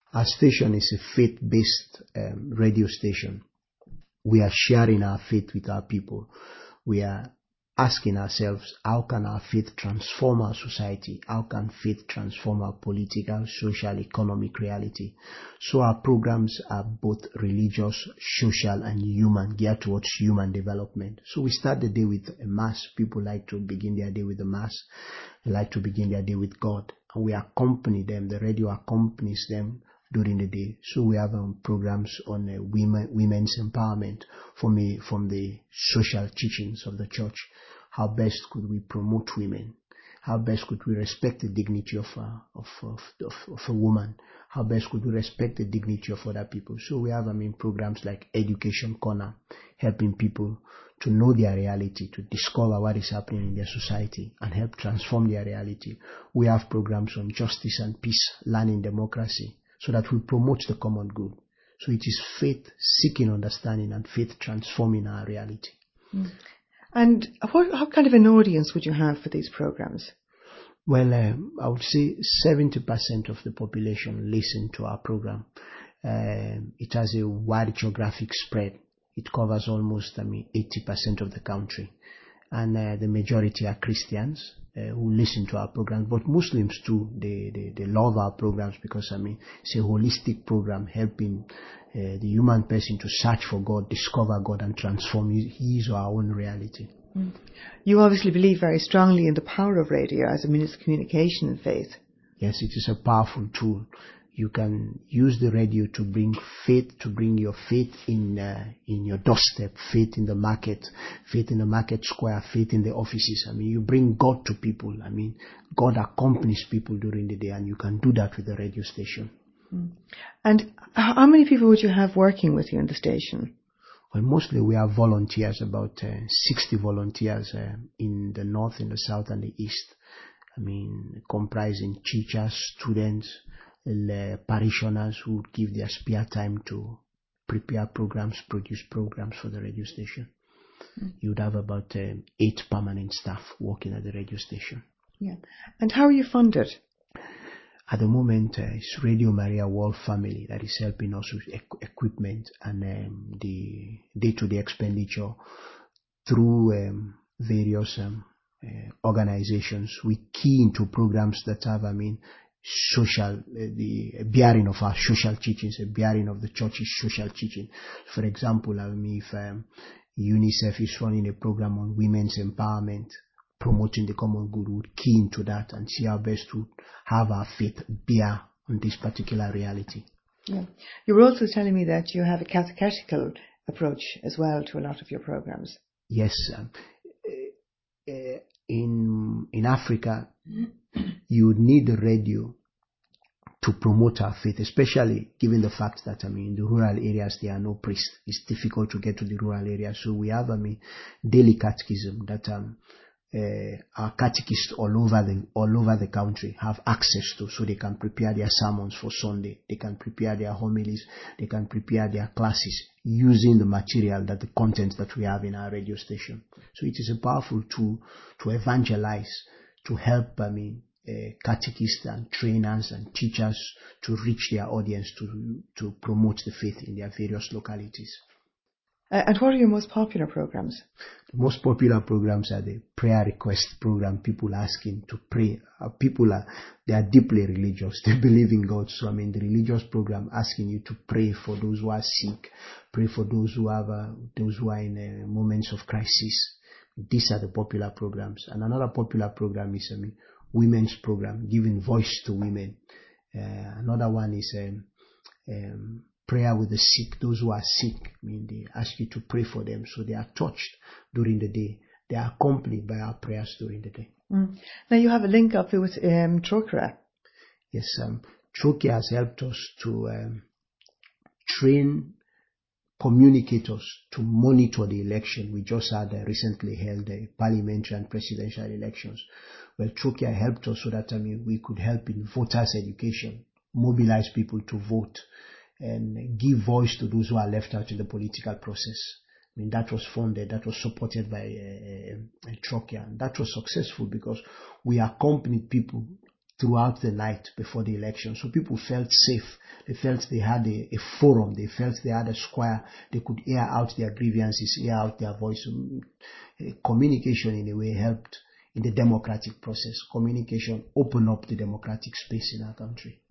Our station is a faith-based radio station. We are sharing our faith with our people. We are asking ourselves, how can our faith transform our society? How can faith transform our political, social, economic reality? So our programs are both religious, social, and human, geared towards human development. So we start the day with a mass. People like to begin their day with a mass. They like to begin their day with God. And we accompany them. The radio accompanies them during the day. So we have programs on women's empowerment from the social teachings of the church. How best could we promote women? How best could we respect the dignity of a woman? How best could we respect the dignity of other people? So we have programs like Education Corner, helping people to know their reality, to discover what is happening in their society and help transform their reality. We have programs on justice and peace, learning democracy, so that we promote the common good. So it is faith seeking understanding and faith transforming our reality. Mm. And how kind of an audience would you have for these programs? Well, I would say 70% of the population listen to our program. It has a wide geographic spread. It covers almost 80% of the country. And the majority are Christians who listen to our programs, but Muslims too, they love our programs because it's a holistic program helping the human person to search for God, discover God, and transform his or our own reality. Mm. You obviously believe very strongly in the power of radio as a means of communication and faith. Yes, it is a powerful tool. You can use the radio to bring faith, to bring your faith in your doorstep, faith in the market square, faith in the offices. You bring God to people. God accompanies people during the day, and you can do that with the radio station. Mm. And how many people would you have working with you in the station? Well, mostly we have volunteers, about 60 volunteers in the north, in the south, and the east. Comprising teachers, students, parishioners who give their spare time to prepare programs, produce programs for the radio station. Mm. You would have about 8 permanent staff working at the radio station. Yeah. And how are you funded? At the moment, it's Radio Maria World Family that is helping us with equipment and the day-to-day expenditure through various organizations. We key into programs that have, social, the bearing of our social teachings, the bearing of the church's social teaching. For example, if UNICEF is running a program on women's empowerment, promoting the common good, we would key into that and see how best to have our faith bear on this particular reality. Yeah. You were also telling me that you have a catechetical approach as well to a lot of your programs. Yes. In Africa, you need the radio to promote our faith, especially given the fact that, in the rural areas, there are no priests. It's difficult to get to the rural areas. So we have, daily catechism that, our catechists all over the country have access to, so they can prepare their sermons for Sunday. They can prepare their homilies. They can prepare their classes using the material, the content that we have in our radio station. So it is a powerful tool to evangelize, to help, catechists and trainers and teachers to reach their audience, to promote the faith in their various localities. And what are your most popular programs? The most popular programs are the prayer request program, people asking to pray. They are deeply religious. They believe in God. So, the religious program asking you to pray for those who are sick, pray for those who are in moments of crisis. These are the popular programs. And another popular program is women's program, giving voice to women. Another one is prayer with the sick, those who are sick. They ask you to pray for them, so they are touched during the day. They are accompanied by our prayers during the day. Mm. Now you have a link up with Trócaire. Yes, Trócaire has helped us to train communicators to monitor the election. We just had recently held parliamentary and presidential elections. Well, Trócaire helped us so that we could help in voters' education, mobilize people to vote, and give voice to those who are left out in the political process. That was funded, that was supported by Trócaire. And that was successful because we accompanied people throughout the night before the election. So people felt safe. They felt they had a forum. They felt they had a square. They could air out their grievances, air out their voice. Communication in a way helped in the democratic process. Communication opened up the democratic space in our country.